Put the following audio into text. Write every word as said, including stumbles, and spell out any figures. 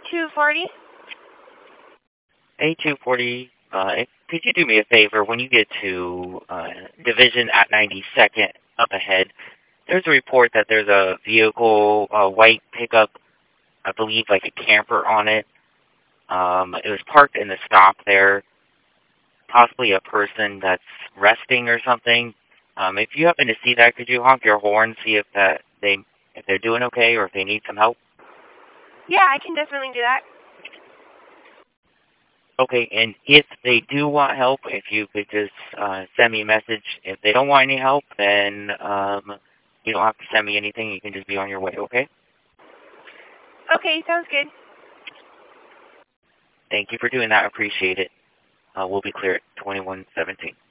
two forty. A two forty, uh, could you do me a favor? When you get to uh, Division at ninety-second up ahead, there's a report that there's a vehicle, a white pickup, I believe like a camper on it. Um, it was parked in the stop there, possibly a person that's resting or something. Um, if you happen to see that, could you honk your horn, see if that they if they're doing okay or if they need some help? Yeah, I can definitely do that. Okay, and if they do want help, if you could just uh, send me a message. If they don't want any help, then um, you don't have to send me anything. You can just be on your way, okay? Okay, sounds good. Thank you for doing that. I appreciate it. Uh, we'll be clear at twenty-one seventeen.